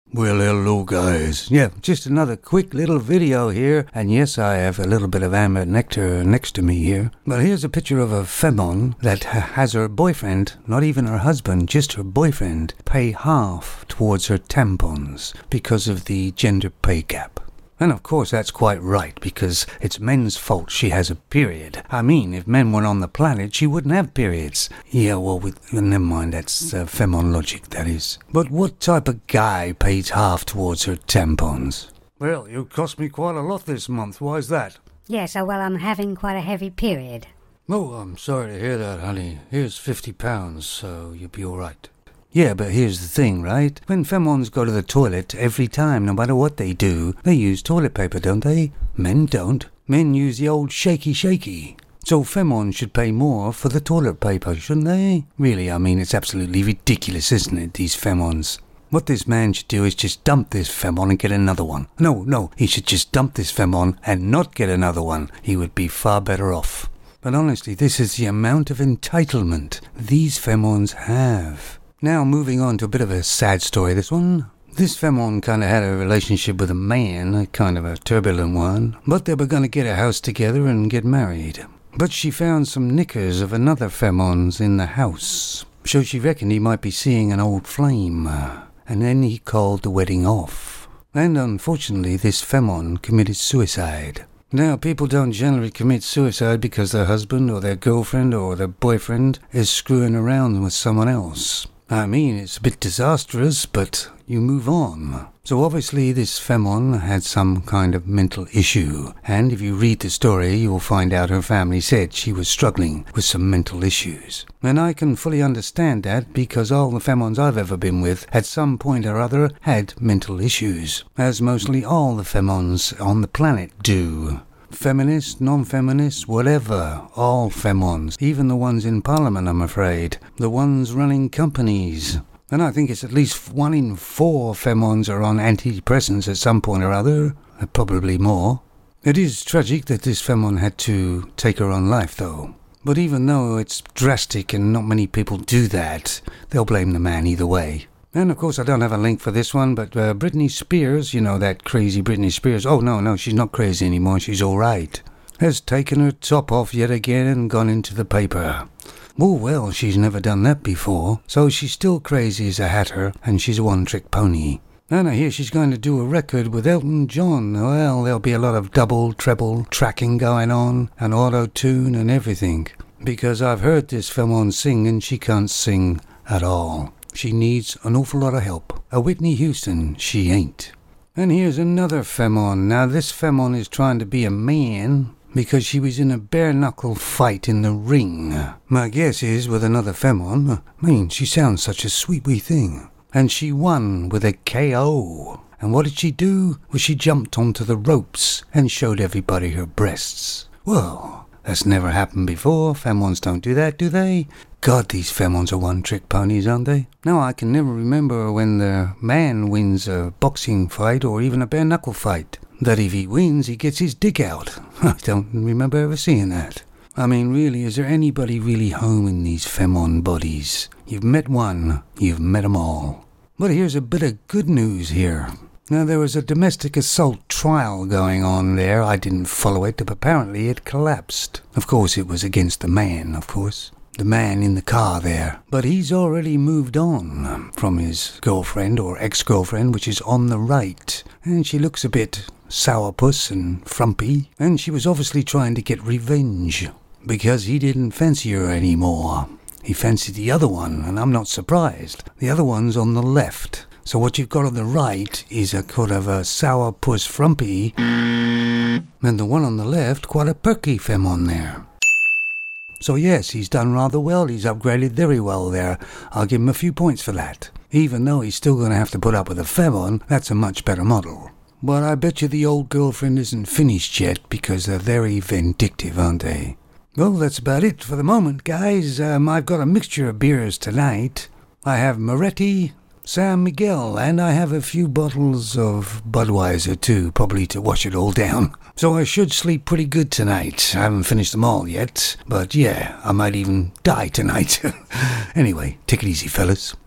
Well, hello guys. Yeah, just another quick little video here, and yes, I have a little bit of amber nectar next to me here. But here's a picture of a femme that has her boyfriend, not even her husband, just her boyfriend, pay half towards her tampons because of the gender pay gap. And of course that's quite right, because it's men's fault she has a period. I mean, if men weren't on the planet, she wouldn't have periods. Yeah, well, never mind, that's feminine logic, that is. But what type of guy pays half towards her tampons? Well, you cost me quite a lot this month. Why is that? Yes, well, I'm having quite a heavy period. Oh, I'm sorry to hear that, honey. Here's £50, so you'll be all right. Yeah, but here's the thing, right? When femons go to the toilet, every time, no matter what they do, they use toilet paper, don't they? Men don't. Men use the old shaky. So femons should pay more for the toilet paper, shouldn't they? Really, I mean, it's absolutely ridiculous, isn't it, these femons? What this man should do is just dump this femon and get another one. No, he should just dump this femon and not get another one. He would be far better off. But honestly, this is the amount of entitlement these femons have. Now, moving on to a bit of a sad story, this one. This femme kind of had a relationship with a man, a kind of a turbulent one, but they were going to get a house together and get married. But she found some knickers of another femme's in the house, so she reckoned he might be seeing an old flame, and then he called the wedding off. And unfortunately, this femme committed suicide. Now, people don't generally commit suicide because their husband or their girlfriend or their boyfriend is screwing around with someone else. I mean, it's a bit disastrous, but you move on. So obviously this femme had some kind of mental issue, and if you read the story, you'll find out her family said she was struggling with some mental issues. And I can fully understand that, because all the femmes I've ever been with at some point or other had mental issues, as mostly all the femmes on the planet do. Feminist, non-feminist, whatever, all femons, even the ones in Parliament, I'm afraid, the ones running companies. And I think it's at least 1 in 4 femons are on antidepressants at some point or other, probably more. It is tragic that this femon had to take her own life, though. But even though it's drastic and not many people do that, they'll blame the man either way. And of course I don't have a link for this one, but Britney Spears, you know, that crazy Britney Spears, oh no, she's not crazy anymore, she's alright, has taken her top off yet again and gone into the paper. Oh well, she's never done that before, so she's still crazy as a hatter, and she's a one-trick pony. And I hear she's going to do a record with Elton John. Well, there'll be a lot of double, treble tracking going on, and auto-tune and everything, because I've heard this femme sing and she can't sing at all. She needs an awful lot of help. A Whitney Houston, she ain't. And here's another femme. Now this femme is trying to be a man because she was in a bare-knuckle fight in the ring. My guess is with another femme. I mean, she sounds such a sweet wee thing. And she won with a KO. And what did she do? Well, she jumped onto the ropes and showed everybody her breasts. Well, that's never happened before. Femmes don't do that, do they? God, these femmes are one-trick ponies, aren't they? Now, I can never remember when the man wins a boxing fight or even a bare-knuckle fight, that if he wins, he gets his dick out. I don't remember ever seeing that. I mean, really, is there anybody really home in these femme bodies? You've met one, you've met them all. But here's a bit of good news here. Now, there was a domestic assault trial going on there. I didn't follow it, but apparently it collapsed. Of course, it was against the man, of course. The man in the car there. But he's already moved on from his girlfriend or ex-girlfriend, which is on the right. And she looks a bit sourpuss and frumpy. And she was obviously trying to get revenge, because he didn't fancy her anymore. He fancied the other one, and I'm not surprised. The other one's on the left. So what you've got on the right is a kind of a sourpuss frumpy, and the one on the left, quite a perky femme there. So yes, he's done rather well. He's upgraded very well there. I'll give him a few points for that. Even though he's still going to have to put up with a femme, that's a much better model. But I bet you the old girlfriend isn't finished yet, because they're very vindictive, aren't they? Well, that's about it for the moment, guys. I've got a mixture of beers tonight. I have Moretti, San Miguel, and I have a few bottles of Budweiser too, probably to wash it all down. So I should sleep pretty good tonight. I haven't finished them all yet, but yeah, I might even die tonight. Anyway, take it easy, fellas.